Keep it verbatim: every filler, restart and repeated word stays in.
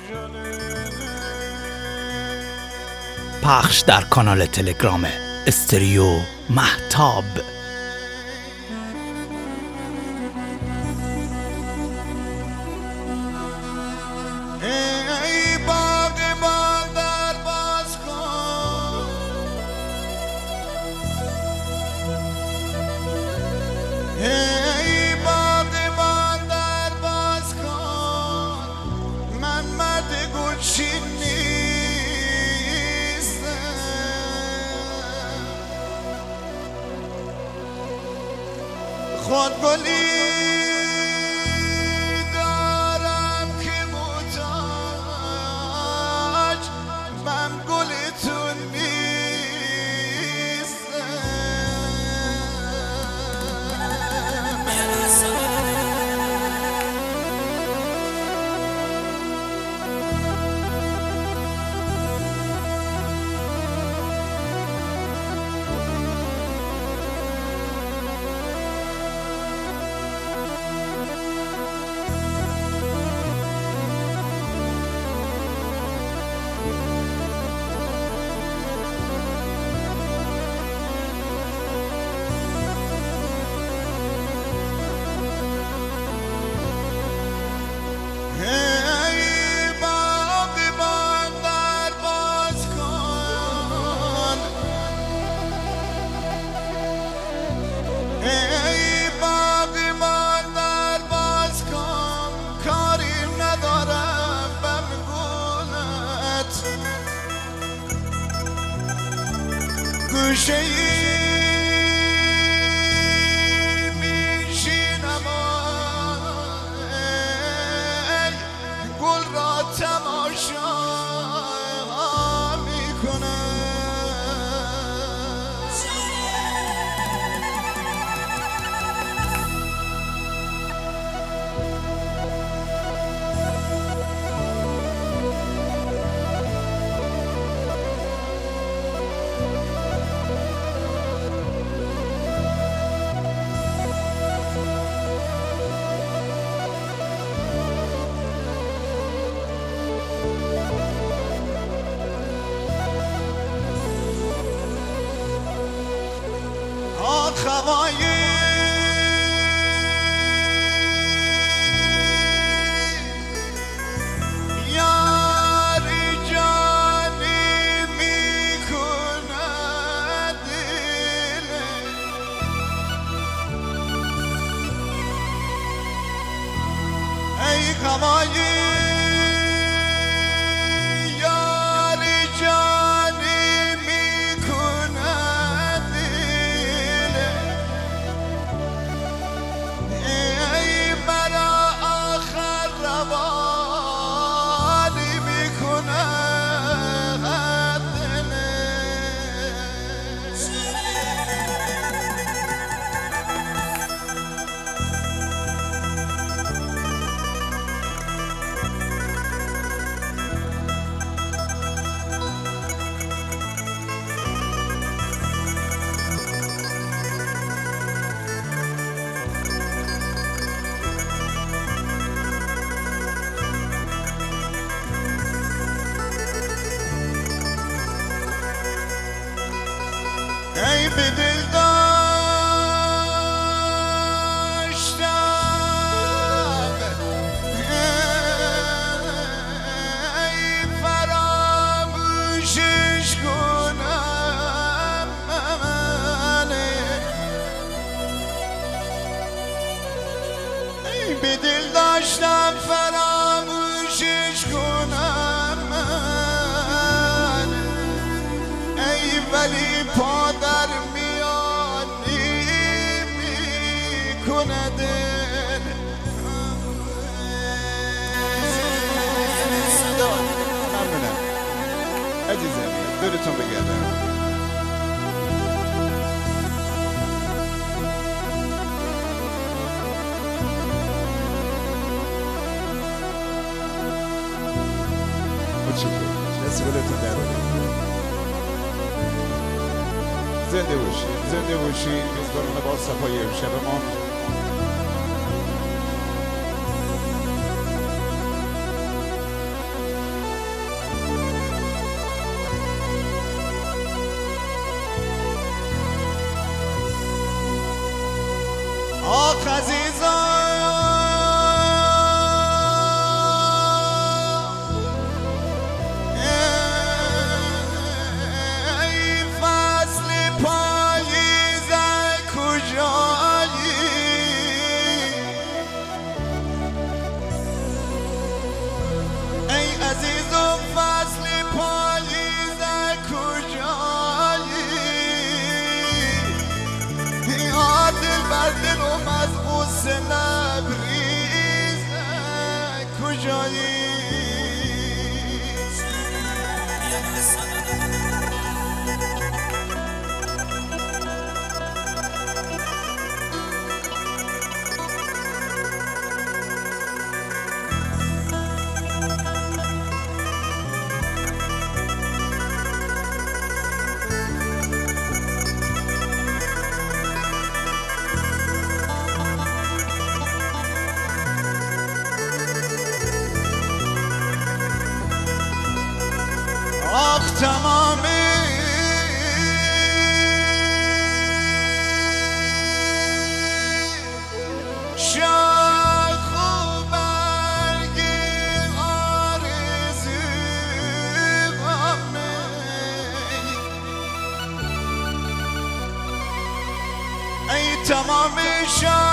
پخش در کانال تلگرام استریو مهتاب. ای باغ بال در باز کن، ای باغ بال در باز کن، من مرد گلچین نیستم، خود گلی گوشه ای میشینم ای گل را تماشا میکنم. خوایی یاری جانی میکند دل، ای خوایی ای به دل داشتم ای فراموشش کنم من، ای به دل داشتم فراموشش کنم من، ای ولی پا در میانی میکند. ممنونم عزیزم، دورتون بگردم. متشکرم، دست بلتون در زنده باشید، زنده باشید. میزبانان با صفای امشب ما کجایی آخ تمامی شاخ و برگی آرزوامه ای تمامی شاخ